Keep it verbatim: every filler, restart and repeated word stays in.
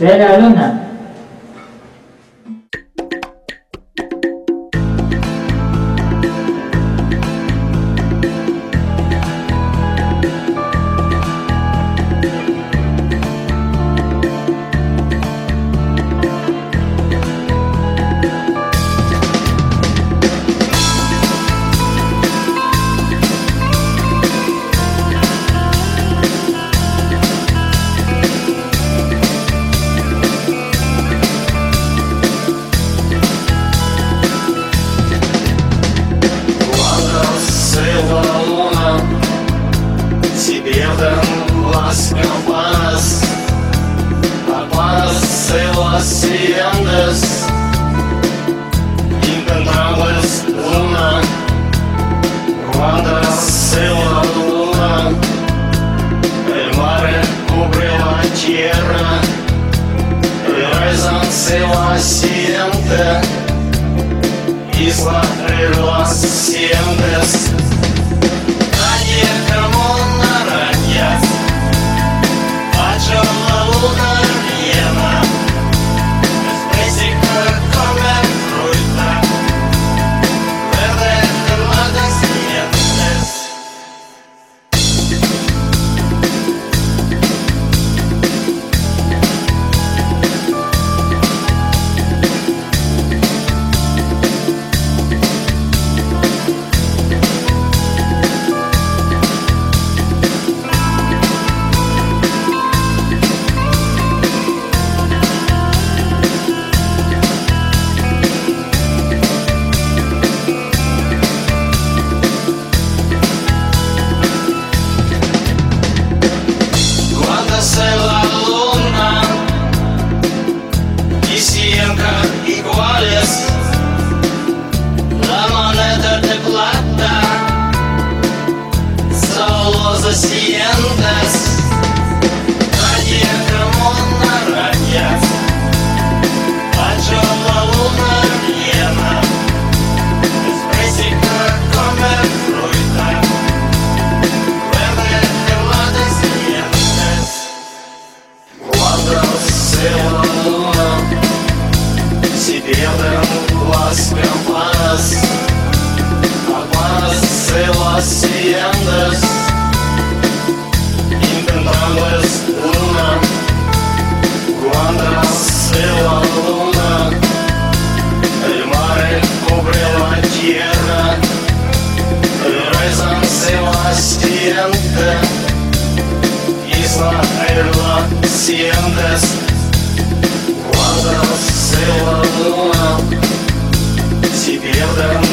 Soy la luna. Campanas, apágase las sirenas, encontramos luna, cuando se la luna, el mar cubre la tierra, rezanse la siente, isla de las sientes. Sientes, allí como una raya, Pacho la luna llena, es física comer fruta, verde de las sientes. Cuando se la luna, se pierden las campanas, apágase las sientes. Encontramos luna, cuando se la luna, el mar cubre la tierra, rezanse la siente, isla de las sientes. Cuando se la luna, se pierden